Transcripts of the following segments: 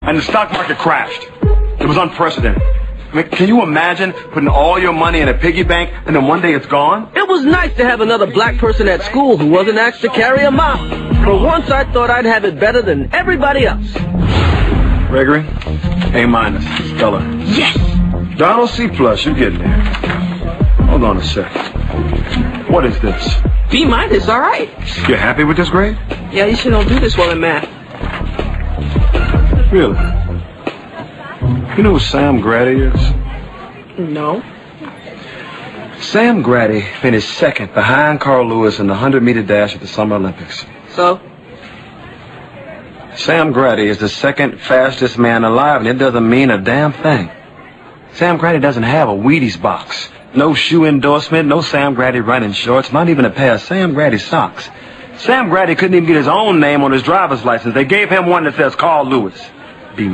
and the stock market crashed. It was unprecedented. I mean, can you imagine putting all your money in a piggy bank and then one day it's gone? It was nice to have another black person at school who wasn't asked to carry a mop. For once, I thought I'd have it better than everybody else. Gregory, A-, stellar. Yes! Donald, C+, you're getting there. Hold on a sec. What is this? B-, all right. You're happy with this grade? Yeah, you should don't do this well in math. Really? You know who Sam Grady is? No. Sam Grady finished second behind Carl Lewis in the 100-meter dash at the Summer Olympics. So? Sam Grady is the second fastest man alive, and it doesn't mean a damn thing. Sam Grady doesn't have a Wheaties box. No shoe endorsement, no Sam Grady running shorts, not even a pair of Sam Grady socks. Sam Grady couldn't even get his own name on his driver's license. They gave him one that says Carl Lewis. B-.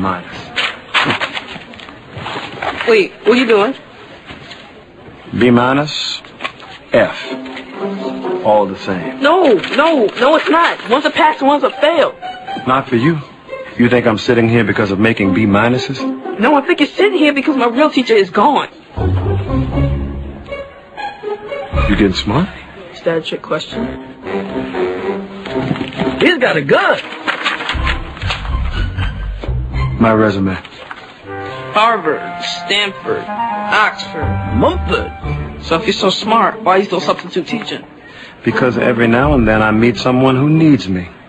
Wait, what are you doing? B-, F. All the same. No, it's not. One's a pass and one's a fail. Not for you. You think I'm sitting here because of making B-? No, I think you're sitting here because my real teacher is gone. You getting smart? Is that a trick question? He's got a gun. My resume. Harvard, Stanford, Oxford, Mumford. So if you're so smart, why are you still substitute teaching? Because every now and then I meet someone who needs me.